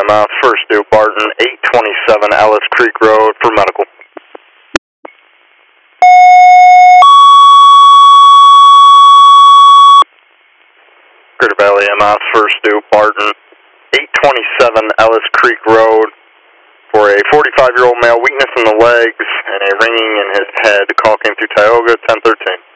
EMS, first due Barton, 827 Ellis Creek Road for medical. Greater Valley EMS, first due Barton, 827 Ellis Creek Road for a 45-year-old male, weakness in the legs and a ringing in his head. Call came through Tioga, 1013.